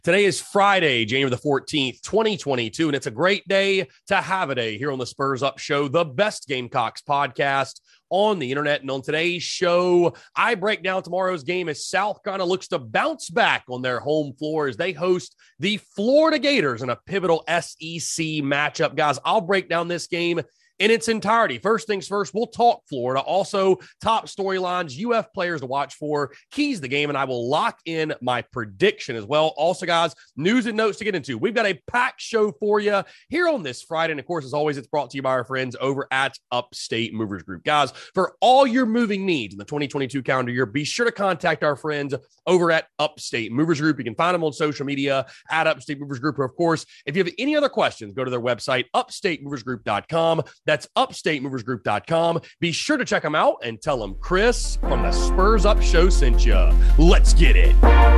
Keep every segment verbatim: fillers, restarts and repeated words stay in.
Today is Friday, January the fourteenth, twenty twenty-two, and it's a great day to have a day here on the Spurs Up Show, the best Gamecocks podcast on the internet. And on today's show, I break down tomorrow's game as South Carolina looks to bounce back on their home floor as they host the Florida Gators in a pivotal S E C matchup. Guys, I'll break down this game in its entirety. First things first, we'll talk Florida. Also, top storylines, U F players to watch for, keys to the game, and I will lock in my prediction as well. Also, guys, news and notes to get into. We've got a packed show for you here on this Friday. And of course, as always, it's brought to you by our friends over at Upstate Movers Group. Guys, for all your moving needs in the twenty twenty-two calendar year, be sure to contact our friends over at Upstate Movers Group. You can find them on social media at Upstate Movers Group. Or of course, if you have any other questions, go to their website, upstate movers group dot com. That's upstate movers group dot com. Be sure to check them out and tell them Chris from the Spurs Up Show sent you. Let's get it.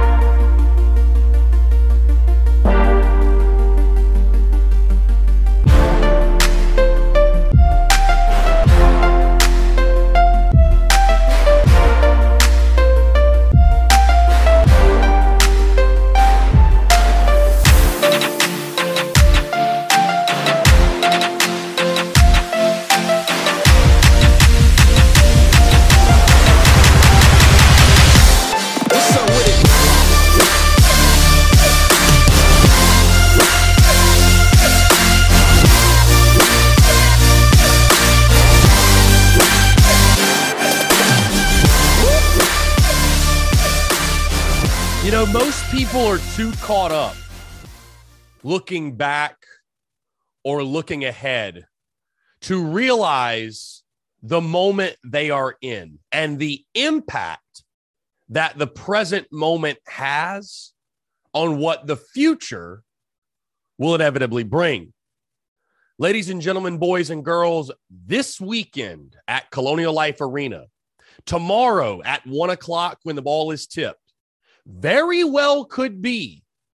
Most people are too caught up looking back or looking ahead to realize the moment they are in and the impact that the present moment has on what the future will inevitably bring. Ladies and gentlemen, boys and girls, this weekend at Colonial Life Arena, tomorrow at one o'clock when the ball is tipped, very well could be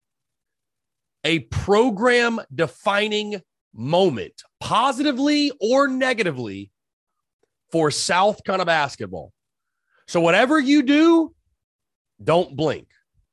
a program-defining moment, positively or negatively, for South Carolina basketball. So whatever you do, don't blink,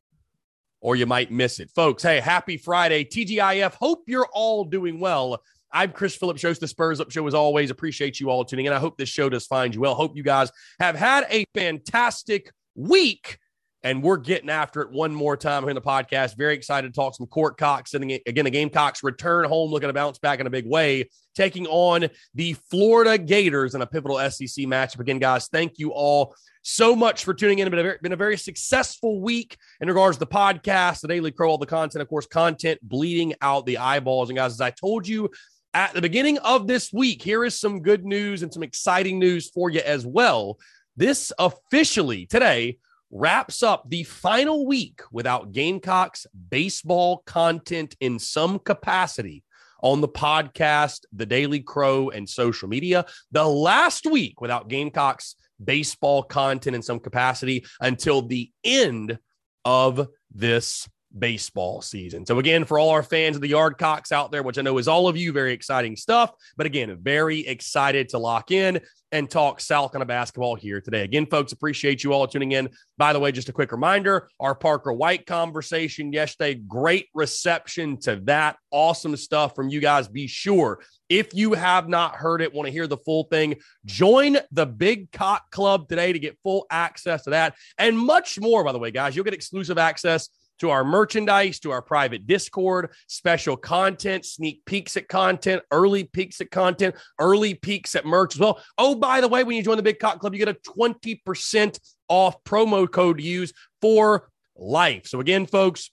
or you might miss it. Folks, hey, happy Friday. T G I F, hope you're all doing well. I'm Chris Phillips, host of the Spurs Up Show. As always, appreciate you all tuning in. I hope this show does find you well. Hope you guys have had a fantastic week. And we're getting after it one more time here in the podcast. Very excited to talk some Court Cox. And again, the Gamecocks return home, looking to bounce back in a big way, taking on the Florida Gators in a pivotal S E C matchup. Again, guys, thank you all so much for tuning in. It's been a very, been a very successful week in regards to the podcast, the Daily Crow, all the content, of course, content bleeding out the eyeballs. And guys, as I told you at the beginning of this week, here is some good news and some exciting news for you as well. This officially today wraps up the final week without Gamecocks baseball content in some capacity on the podcast, the Daily Crow, and social media. The last week without Gamecocks baseball content in some capacity until the end of this baseball season. So again, for all our fans of the Yardcocks out there, which I know is all of you, very exciting stuff. But again, very excited to lock in and talk South Carolina basketball here today. Again, folks, appreciate you all tuning in. By the way, just a quick reminder, our Parker White conversation yesterday, great reception to that. Awesome stuff from you guys. Be sure, if you have not heard it, want to hear the full thing, join the Big Cock Club today to get full access to that and much more, by the way, guys. You'll get exclusive access to our merchandise, to our private Discord, special content, sneak peeks at content, early peeks at content, early peeks at merch as well. Oh, by the way, when you join the Big Cock Club, you get a twenty percent off promo code to use for life. So again, folks,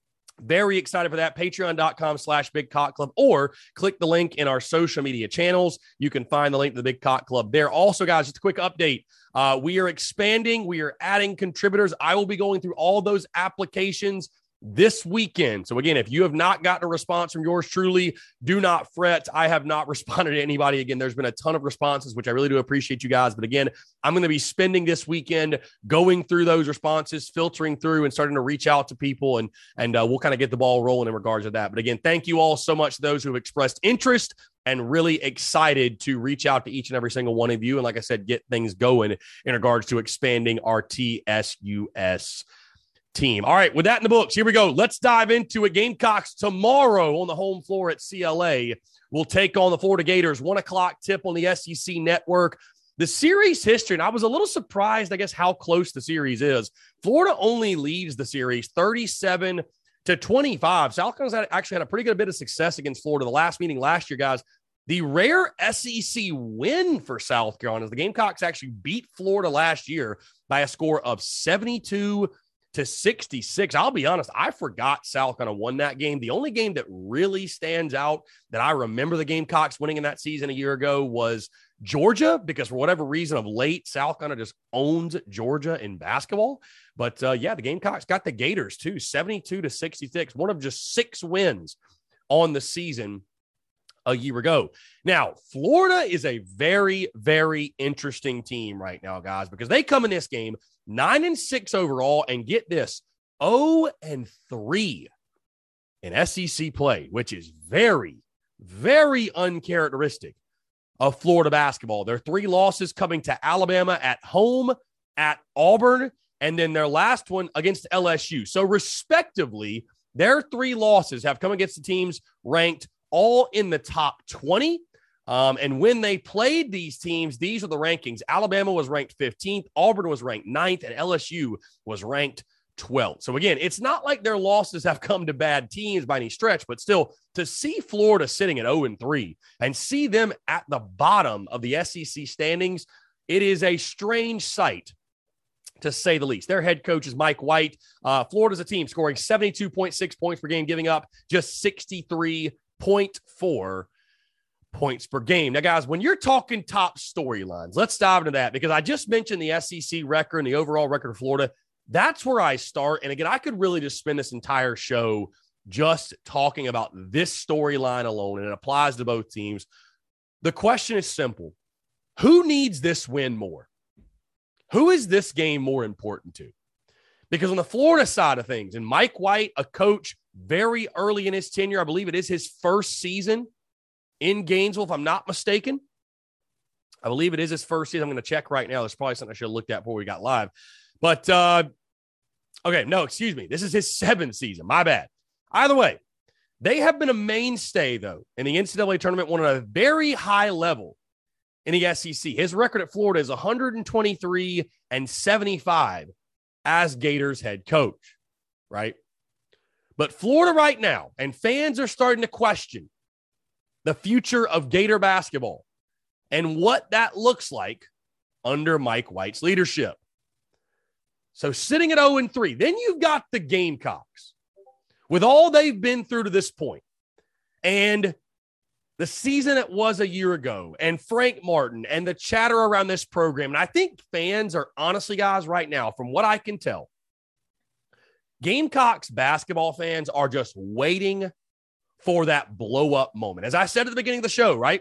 very excited for that. Patreon.com slash Big Cock Club, or click the link in our social media channels. You can find the link to the Big Cock Club there. Also, guys, just a quick update. Uh, we are expanding. We are adding contributors. I will be going through all those applications this weekend. So again, if you have not gotten a response from yours truly, do not fret. I have not responded to anybody. Again, there's been a ton of responses, which I really do appreciate you guys. But again, I'm going to be spending this weekend going through those responses, filtering through and starting to reach out to people. And, and uh, we'll kind of get the ball rolling in regards to that. But again, thank you all so much to those who have expressed interest, and really excited to reach out to each and every single one of you. And like I said, get things going in regards to expanding our T S U S team. All right, with that in the books, here we go. Let's dive into it. Gamecocks tomorrow on the home floor at C L A will take on the Florida Gators. One o'clock tip on the S E C network. The series history, and I was a little surprised, I guess, how close the series is. Florida only leads the series thirty-seven to twenty-five. South Carolina's actually had a pretty good bit of success against Florida. The last meeting last year, guys, the rare S E C win for South Carolina. The Gamecocks actually beat Florida last year by a score of seventy-two to sixty-six. I'll be honest, I forgot South Carolina won that game. The only game that really stands out that I remember the Gamecocks winning in that season a year ago was Georgia, because for whatever reason of late, South Carolina just owns Georgia in basketball. But uh, yeah, the Gamecocks got the Gators too, seventy-two to sixty-six, one of just six wins on the season a year ago. Now, Florida is a very, very interesting team right now, guys, because they come in this game nine and six overall, and get this, oh and three in S E C play, which is very, very uncharacteristic of Florida basketball. Their three losses coming to Alabama at home, at Auburn, and then their last one against L S U. So respectively, their three losses have come against the teams ranked all in the top twenty. Um, and when they played these teams, these are the rankings. Alabama was ranked fifteenth, Auburn was ranked ninth, and L S U was ranked twelfth. So again, it's not like their losses have come to bad teams by any stretch, but still, to see Florida sitting at oh and three and see them at the bottom of the S E C standings, it is a strange sight, to say the least. Their head coach is Mike White. Uh, Florida's a team scoring seventy-two point six points per game, giving up just sixty-three point four points per game. Now, guys, when you're talking top storylines, let's dive into that, because I just mentioned the S E C record and the overall record of Florida. That's where I start. And again, I could really just spend this entire show just talking about this storyline alone, and it applies to both teams. The question is simple. Who needs this win more? Who is this game more important to? Because on the Florida side of things, and Mike White, a coach very early in his tenure, I believe it is his first season in Gainesville, if I'm not mistaken. I believe it is his first season. I'm going to check right now. There's probably something I should have looked at before we got live. But, uh, okay, no, excuse me. This is his seventh season. My bad. Either way, they have been a mainstay, though, in the N C double A tournament, one at a very high level in the S E C. His record at Florida is one twenty-three and seventy-five as Gators head coach, right? But Florida right now, and fans are starting to question the future of Gator basketball and what that looks like under Mike White's leadership. So sitting at oh and three, then you've got the Gamecocks with all they've been through to this point, and the season it was a year ago, and Frank Martin and the chatter around this program. And I think fans are honestly, guys, right now, from what I can tell, Gamecocks basketball fans are just waiting for that blow-up moment. As I said at the beginning of the show, right?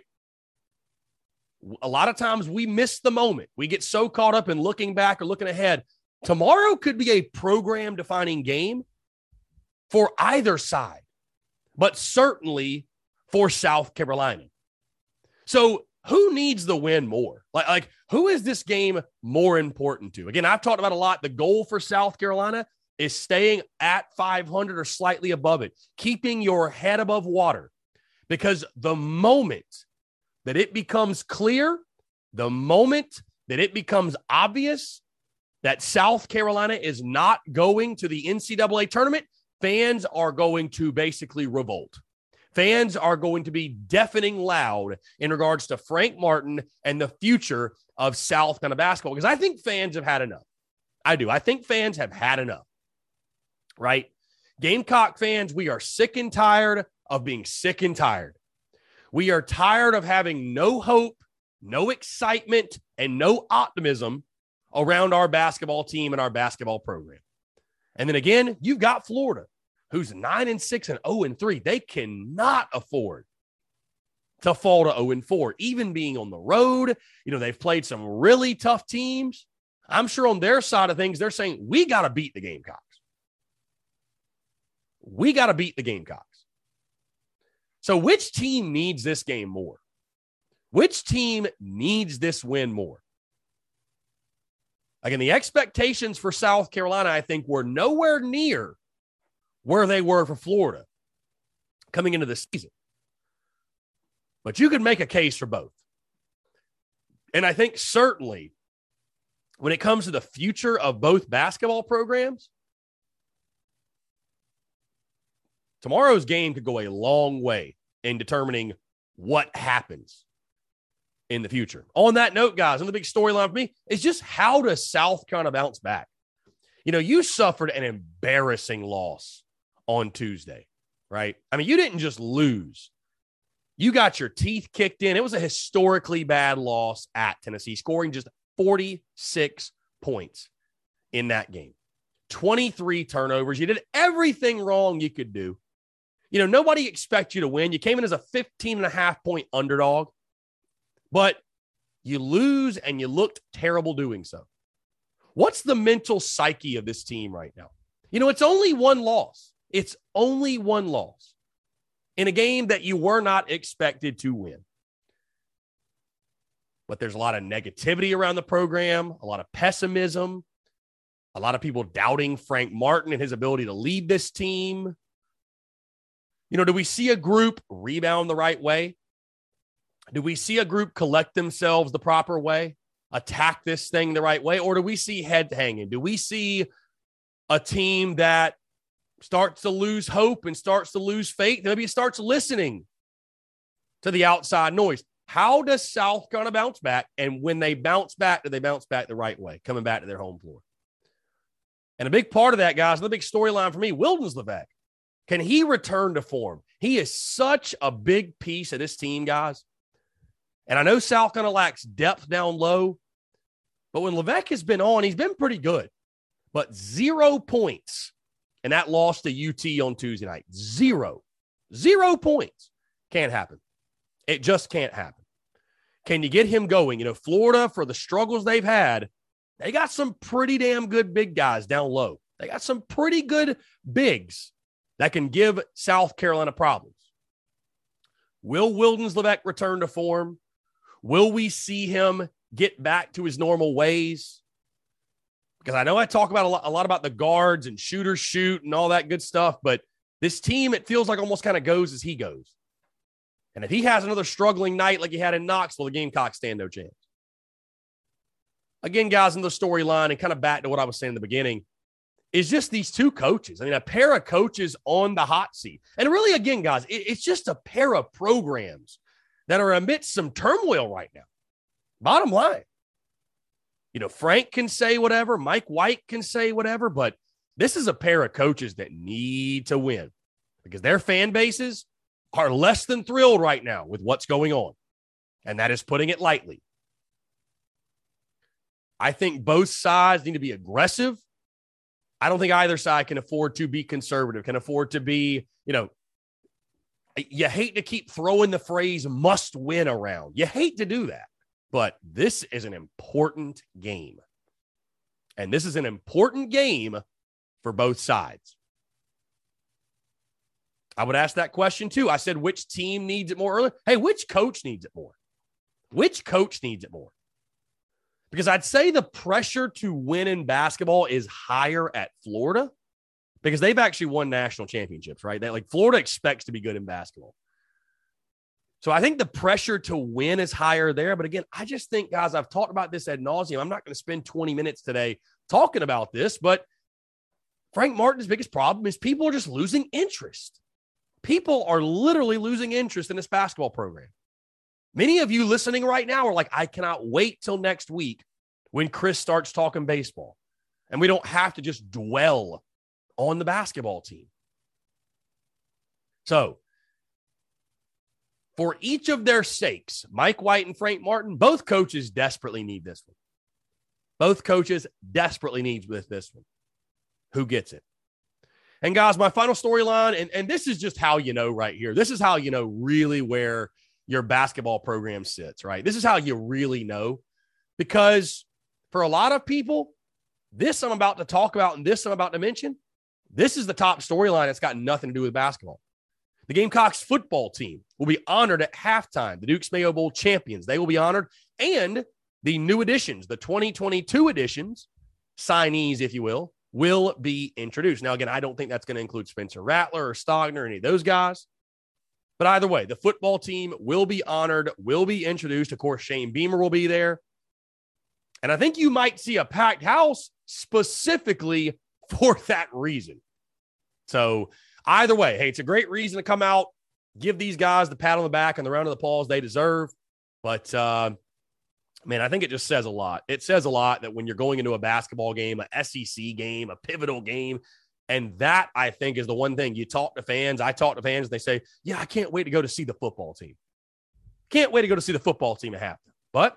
A lot of times we miss the moment. We get so caught up in looking back or looking ahead. Tomorrow could be a program-defining game for either side, but certainly for South Carolina. So who needs the win more? Like, like who is this game more important to? Again, I've talked about a lot. The goal for South Carolina is staying at five hundred or slightly above it, keeping your head above water, because the moment that it becomes clear, the moment that it becomes obvious that South Carolina is not going to the N C double A tournament, fans are going to basically revolt. Fans are going to be deafening loud in regards to Frank Martin and the future of South Carolina basketball, because I think fans have had enough. I do. I think fans have had enough, right? Gamecock fans, we are sick and tired of being sick and tired. We are tired of having no hope, no excitement, and no optimism around our basketball team and our basketball program. And then again, you've got Florida, who's nine and six and oh and three. They cannot afford to fall to oh and four, even being on the road. You know, they've played some really tough teams. I'm sure on their side of things, they're saying, we got to beat the Gamecocks. We got to beat the Gamecocks. So which team needs this game more? Which team needs this win more? Again, the expectations for South Carolina, I think, were nowhere near where they were for Florida coming into the season. But you could make a case for both. And I think certainly when it comes to the future of both basketball programs, tomorrow's game could go a long way in determining what happens in the future. On that note, guys, and the big storyline for me is just how does South Carolina bounce back? You know, you suffered an embarrassing loss on Tuesday, right? I mean, you didn't just lose. You got your teeth kicked in. It was a historically bad loss at Tennessee, scoring just forty-six points in that game. twenty-three turnovers. You did everything wrong you could do. You know, nobody expects you to win. You came in as a fifteen and a half point underdog, but you lose and you looked terrible doing so. What's the mental psyche of this team right now? You know, it's only one loss. It's only one loss in a game that you were not expected to win. But there's a lot of negativity around the program, a lot of pessimism, a lot of people doubting Frank Martin and his ability to lead this team. You know, do we see a group rebound the right way? Do we see a group collect themselves the proper way, attack this thing the right way? Or do we see head hanging? Do we see a team that starts to lose hope and starts to lose faith? Maybe it starts listening to the outside noise. How does South Carolina bounce back? And when they bounce back, do they bounce back the right way, coming back to their home floor? And a big part of that, guys, the big storyline for me, Wildens Leveque. Can he return to form? He is such a big piece of this team, guys. And I know South Carolina lacks depth down low, but when Leveque has been on, he's been pretty good. But zero points in that loss to U T on Tuesday night. Zero. Zero points. Can't happen. It just can't happen. Can you get him going? You know, Florida, for the struggles they've had, they got some pretty damn good big guys down low. They got some pretty good bigs that can give South Carolina problems. Will Wildens Leveque return to form? Will we see him get back to his normal ways? Because I know I talk about a lot, a lot about the guards and shooters shoot and all that good stuff, but this team, it feels like almost kind of goes as he goes. And if he has another struggling night like he had in Knoxville, the Gamecocks stand no chance. Again, guys, in the storyline and kind of back to what I was saying in the beginning, is just these two coaches. I mean, a pair of coaches on the hot seat. And really, again, guys, it, it's just a pair of programs that are amidst some turmoil right now. Bottom line. You know, Frank can say whatever, Mike White can say whatever, but this is a pair of coaches that need to win because their fan bases are less than thrilled right now with what's going on. And that is putting it lightly. I think both sides need to be aggressive. I don't think either side can afford to be conservative, can afford to be, you know, you hate to keep throwing the phrase must win around. You hate to do that. But this is an important game. And this is an important game for both sides. I would ask that question too. I said, which team needs it more early? Hey, which coach needs it more? Which coach needs it more? Because I'd say the pressure to win in basketball is higher at Florida because they've actually won national championships, right? They, like Florida expects to be good in basketball. So I think the pressure to win is higher there. But again, I just think, guys, I've talked about this ad nauseum. I'm not going to spend twenty minutes today talking about this, but Frank Martin's biggest problem is people are just losing interest. People are literally losing interest in this basketball program. Many of you listening right now are like, I cannot wait till next week when Chris starts talking baseball and we don't have to just dwell on the basketball team. So for each of their sakes, Mike White and Frank Martin, both coaches desperately need this one. Both coaches desperately need this one. Who gets it? And guys, my final storyline, and, and this is just how you know right here. This is how you know really where your basketball program sits, right? This is how you really know. Because for a lot of people, this I'm about to talk about and this I'm about to mention, this is the top storyline. It's got nothing to do with basketball. The Gamecocks football team will be honored at halftime. The Dukes Mayo Bowl champions, they will be honored. And the new additions, the twenty twenty-two additions signees, if you will, will be introduced. Now, again, I don't think that's going to include Spencer Rattler or Stogner or any of those guys. But either way, the football team will be honored, will be introduced. Of course, Shane Beamer will be there. And I think you might see a packed house specifically for that reason. So either way, hey, it's a great reason to come out, give these guys the pat on the back and the round of applause they deserve. But, uh, man, I think it just says a lot. It says a lot that when you're going into a basketball game, a S E C game, a pivotal game, and that, I think, is the one thing you talk to fans. I talk to fans, and they say, yeah, I can't wait to go to see the football team. Can't wait to go to see the football team at halftime. But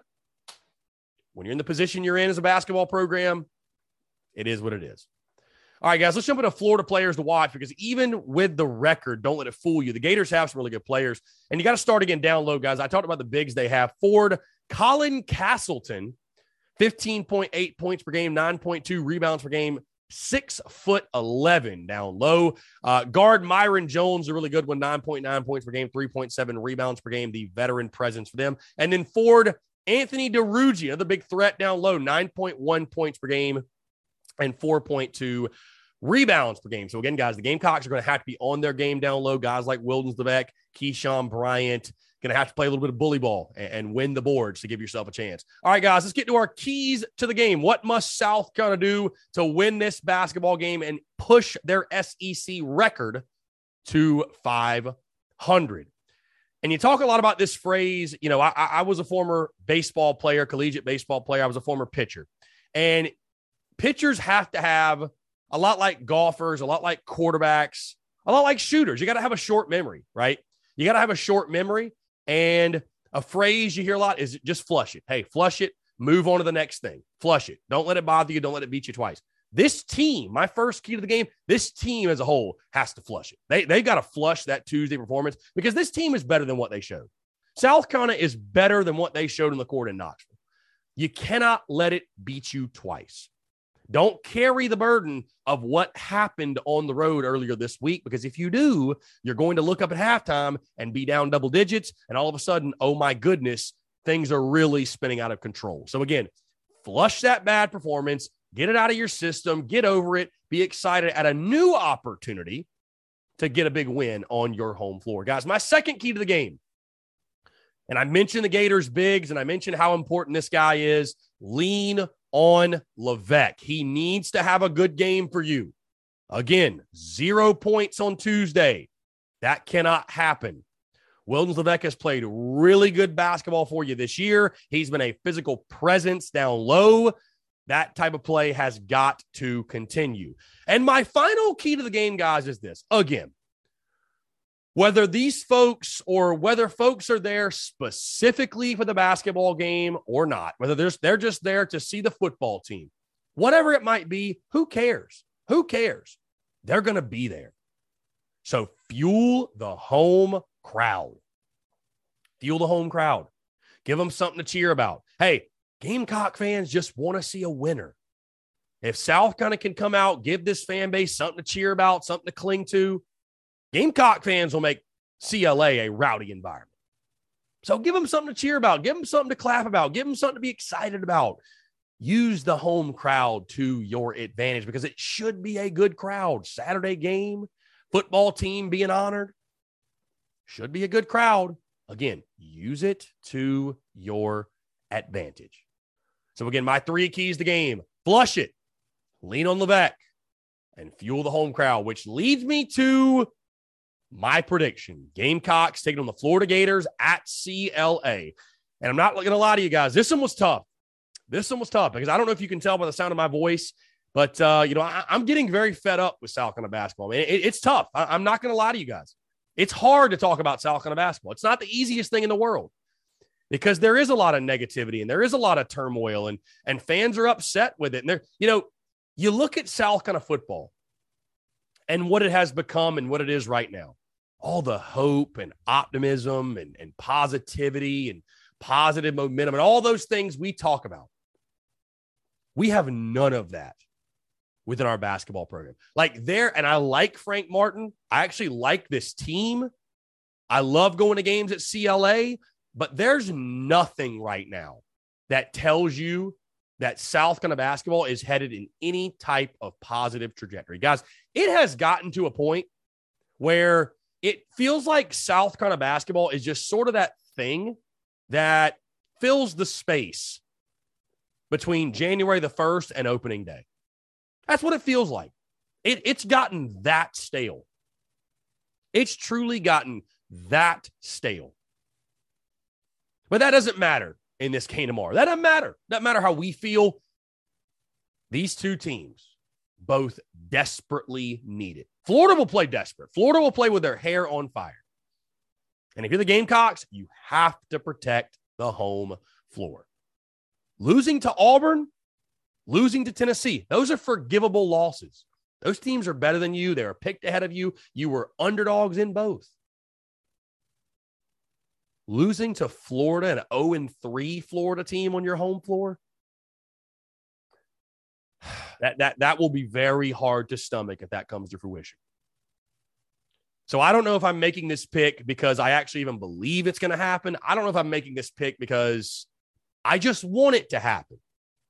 when you're in the position you're in as a basketball program, it is what it is. All right, guys, let's jump into Florida players to watch, because even with the record, don't let it fool you. The Gators have some really good players, and you got to start again down low, guys. I talked about the bigs they have. Ford, Colin Castleton, fifteen point eight points per game, nine point two rebounds per game, six foot eleven down low. Uh, guard Myron Jones, a really good one, nine point nine points per game, three point seven rebounds per game, the veteran presence for them. And then Ford, Anthony DeRuggi, another big threat down low, nine point one points per game and four point two rebounds per game. So again, guys, the Gamecocks are going to have to be on their game down low. Guys like Wildens Leveque, Keyshawn Bryant, going to have to play a little bit of bully ball and, and win the boards to give yourself a chance. All right, guys, let's get to our keys to the game. What must South Carolina do to win this basketball game and push their S E C record to five hundred? And you talk a lot about this phrase. You know, I, I was a former baseball player, collegiate baseball player. I was a former pitcher. And pitchers have to have, a lot like golfers, a lot like quarterbacks, a lot like shooters. You got to have a short memory, right? You got to have a short memory. And a phrase you hear a lot is just flush it. Hey, flush it, move on to the next thing. Flush it. Don't let it bother you. Don't let it beat you twice. This team, my first key to the game, this team as a whole has to flush it. They, they got to flush that Tuesday performance, because this team is better than what they showed. South Carolina is better than what they showed in the court in Knoxville. You cannot let it beat you twice. Don't carry the burden of what happened on the road earlier this week, because if you do, you're going to look up at halftime and be down double digits, and all of a sudden, oh my goodness, things are really spinning out of control. So again, flush that bad performance, get it out of your system, get over it, be excited at a new opportunity to get a big win on your home floor. Guys, my second key to the game, and I mentioned the Gators bigs, and I mentioned how important this guy is, lean on Leveque. He needs to have a good game for you. Again, zero points on Tuesday. That cannot happen. Wildens Leveque has played really good basketball for you this year. He's been a physical presence down low. That type of play has got to continue. And my final key to the game, guys, is this. Again, whether these folks or whether folks are there specifically for the basketball game or not, whether they're, they're just there to see the football team, whatever it might be, who cares? Who cares? They're going to be there. So fuel the home crowd. Fuel the home crowd. Give them something to cheer about. Hey, Gamecock fans just want to see a winner. If South Carolina can come out, give this fan base something to cheer about, something to cling to, Gamecock fans will make C L A a rowdy environment. So give them something to cheer about. Give them something to clap about. Give them something to be excited about. Use the home crowd to your advantage, because it should be a good crowd. Saturday game, football team being honored. Should be a good crowd. Again, use it to your advantage. So again, my three keys to the game: flush it, lean on Leveque, and fuel the home crowd, which leads me to my prediction. Gamecocks taking on the Florida Gators at C L A. And I'm not going to lie to you guys. This one was tough. This one was tough because I don't know if you can tell by the sound of my voice, but, uh, you know, I, I'm getting very fed up with South Carolina basketball. Man, it, it's tough. I, I'm not going to lie to you guys. It's hard to talk about South Carolina basketball. It's not the easiest thing in the world, because there is a lot of negativity and there is a lot of turmoil, and, and fans are upset with it. And they're, you know, you look at South Carolina football and what it has become and what it is right now. All the hope and optimism and, and positivity and positive momentum and all those things we talk about. We have none of that within our basketball program. Like there, and I like Frank Martin. I actually like this team. I love going to games at C L A, but there's nothing right now that tells you that South Carolina basketball is headed in any type of positive trajectory. Guys, it has gotten to a point where it feels like South Carolina basketball is just sort of that thing that fills the space between January the first and opening day. That's what it feels like. It, it's gotten that stale. It's truly gotten that stale. But that doesn't matter in this game tomorrow. That doesn't matter. Doesn't matter how we feel. These two teams both desperately need it. Florida will play desperate. Florida will play with their hair on fire. And if you're the Gamecocks, you have to protect the home floor. Losing to Auburn, losing to Tennessee, those are forgivable losses. Those teams are better than you. They were picked ahead of you. You were underdogs in both. Losing to Florida, an oh and three Florida team on your home floor, that, that, that will be very hard to stomach if that comes to fruition. So I don't know if I'm making this pick because I actually even believe it's going to happen. I don't know if I'm making this pick because I just want it to happen.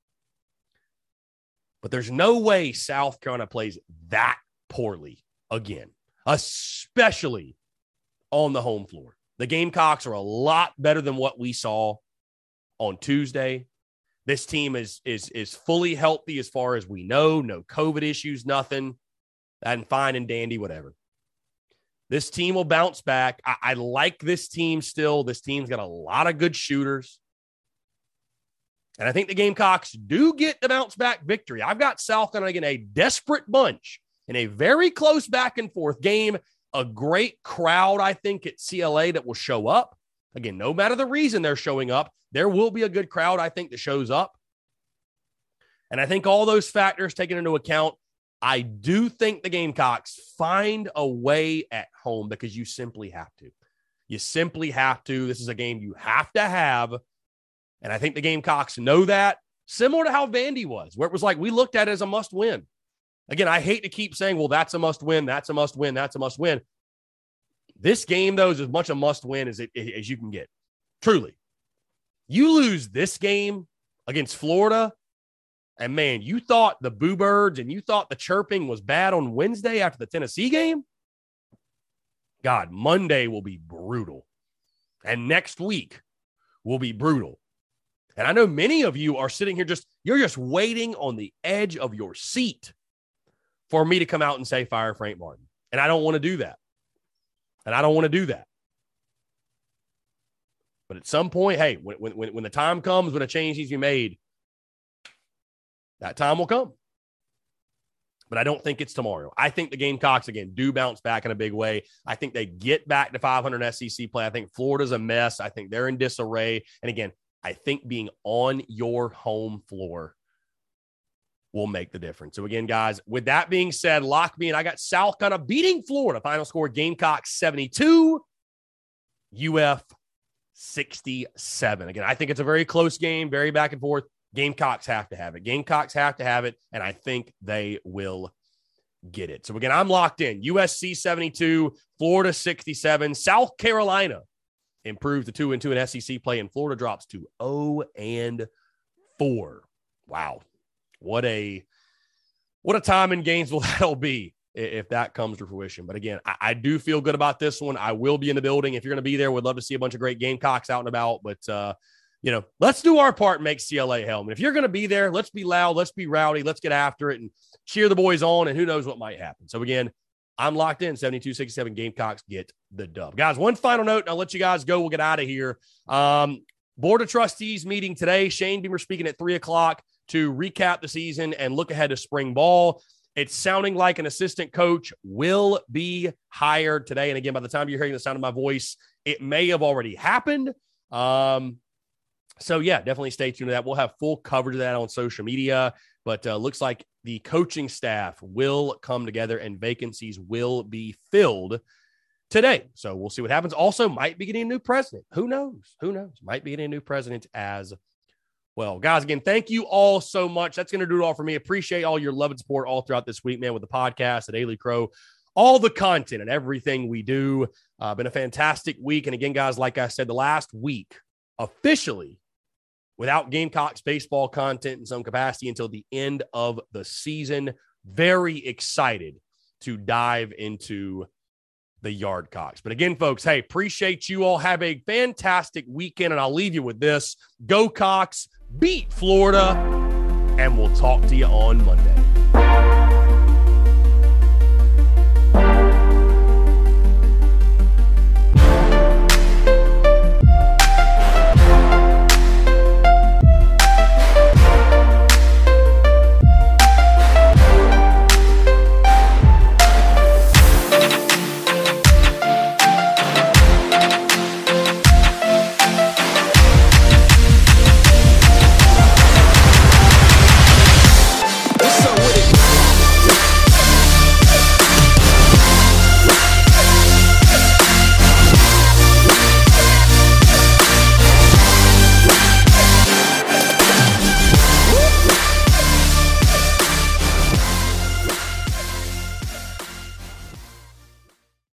But there's no way South Carolina plays that poorly again, especially on the home floor. The Gamecocks are a lot better than what we saw on Tuesday. This team is, is, is fully healthy as far as we know. No COVID issues, nothing. And fine and dandy, whatever. This team will bounce back. I, I like this team still. This team's got a lot of good shooters. And I think the Gamecocks do get the bounce back victory. I've got South Carolina again, a desperate bunch in a very close back and forth game. A great crowd, I think, at C L A that will show up. Again, no matter the reason they're showing up, there will be a good crowd, I think, that shows up. And I think all those factors taken into account, I do think the Gamecocks find a way at home because you simply have to. You simply have to. This is a game you have to have. And I think the Gamecocks know that, similar to how Vandy was, where it was like we looked at it as a must win. Again, I hate to keep saying, well, that's a must win, that's a must win, that's a must win. This game, though, is as much a must win as, it, as you can get. Truly. You lose this game against Florida, and man, you thought the Boo Birds and you thought the chirping was bad on Wednesday after the Tennessee game? God, Monday will be brutal. And next week will be brutal. And I know many of you are sitting here just, you're just waiting on the edge of your seat for me to come out and say, fire Frank Martin. And I don't want to do that. And I don't want to do that. But at some point, hey, when, when, when the time comes, when a change needs to be made, that time will come. But I don't think it's tomorrow. I think the Gamecocks, again, do bounce back in a big way. I think they get back to five hundred S E C play. I think Florida's a mess. I think they're in disarray. And again, I think being on your home floor will make the difference. So again, guys, with that being said, lock me in. I got South Carolina beating Florida. Final score, Gamecocks seventy-two, U F sixty-seven. Again, I think it's a very close game, very back and forth. Gamecocks have to have it. Gamecocks have to have it, and I think they will get it. So again, I'm locked in. U S C seventy-two, Florida sixty-seven. South Carolina improves to two and two in S E C play, and Florida drops to oh and four. Wow. What a what a time in Gainesville that'll be if that comes to fruition. But again, I, I do feel good about this one. I will be in the building. If you're going to be there, would love to see a bunch of great Gamecocks out and about. But, uh, you know, let's do our part and make C L A helmet. If you're going to be there, let's be loud. Let's be rowdy. Let's get after it and cheer the boys on, and who knows what might happen. So, again, I'm locked in. seventy-two sixty-seven Gamecocks get the dub. Guys, one final note, and I'll let you guys go. We'll get out of here. Um, Board of Trustees meeting today. Shane Beamer speaking at three o'clock to recap the season and look ahead to spring ball. It's sounding like an assistant coach will be hired today. And again, by the time you're hearing the sound of my voice, it may have already happened. Um, so, yeah, definitely stay tuned to that. We'll have full coverage of that on social media. But uh, looks like the coaching staff will come together and vacancies will be filled today. So we'll see what happens. Also, might be getting a new president. Who knows? Who knows? Might be getting a new president as well. Guys, again, thank you all so much. That's going to do it all for me. Appreciate all your love and support all throughout this week, man, with the podcast, the Daily Crow, all the content and everything we do. Uh, been a fantastic week. And again, guys, like I said, the last week officially without Gamecocks baseball content in some capacity until the end of the season. Very excited to dive into the Yardcocks. But again, folks, hey, appreciate you all. Have a fantastic weekend, and I'll leave you with this. Go Cox, beat Florida, and we'll talk to you on Monday.